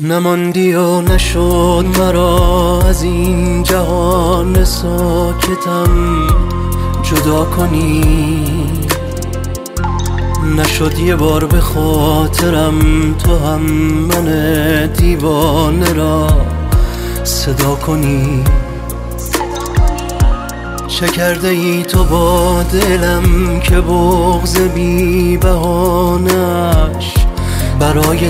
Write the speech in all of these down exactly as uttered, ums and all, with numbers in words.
نماندی و نشد مرا از این جهان ساکتم جدا کنی، نشد یه بار به خاطرم تو هم من دیوانه را صدا کنی. چه کرده ای تو با دلم که بغض بی بهانه‌اش برای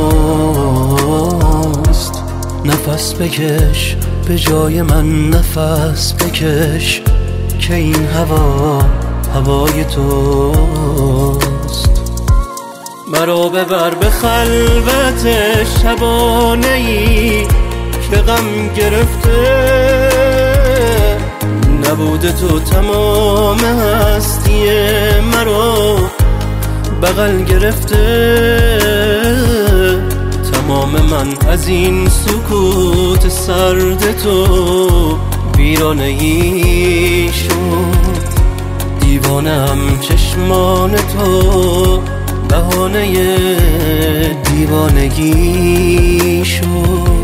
توست؟ نفس بکش به جای من، نفس بکش که این هوا هوای توست. مرا ببر به خلوت شبانه ای که غم گرفته، نبود تو تمام هستی مرا بغل گرفته. تمام من از این سکوت سرد تو ویرانه‌ای شد. دیوانم چشمان تو بهانه دیوانگی شد.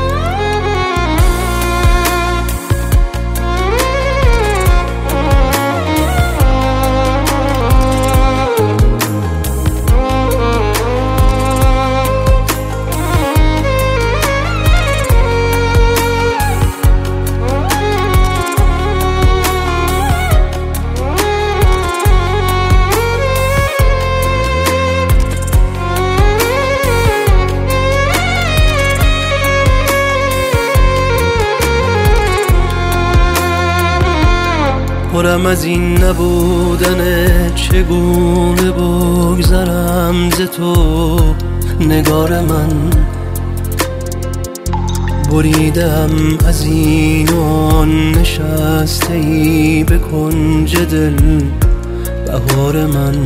پرم از این نبودن، چگونه بگذرم ز تو نگار من. بریدم از این آن، نشسته ای به کنج دل بهار من.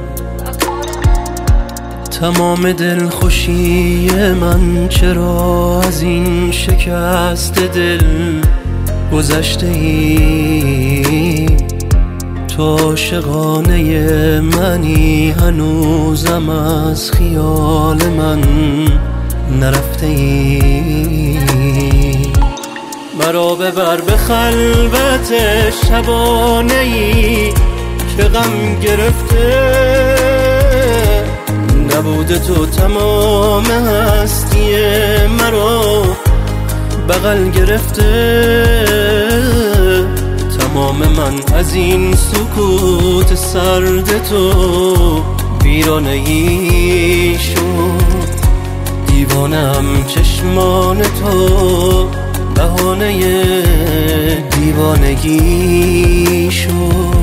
تمام دل خوشی من چرا از این شکست دل گذشته ای؟ تو عاشقانه منی، هنوزم از خیال من نرفته ای. مرا ببر به خلوت شبانه ای که غم گرفته، نبود تو تمام هستی مرا بغل گرفته. تمام من از این سکوت سرد تو ویرانه‌ای شد. دیوانم چشمان تو بهانه دیوانگی شد.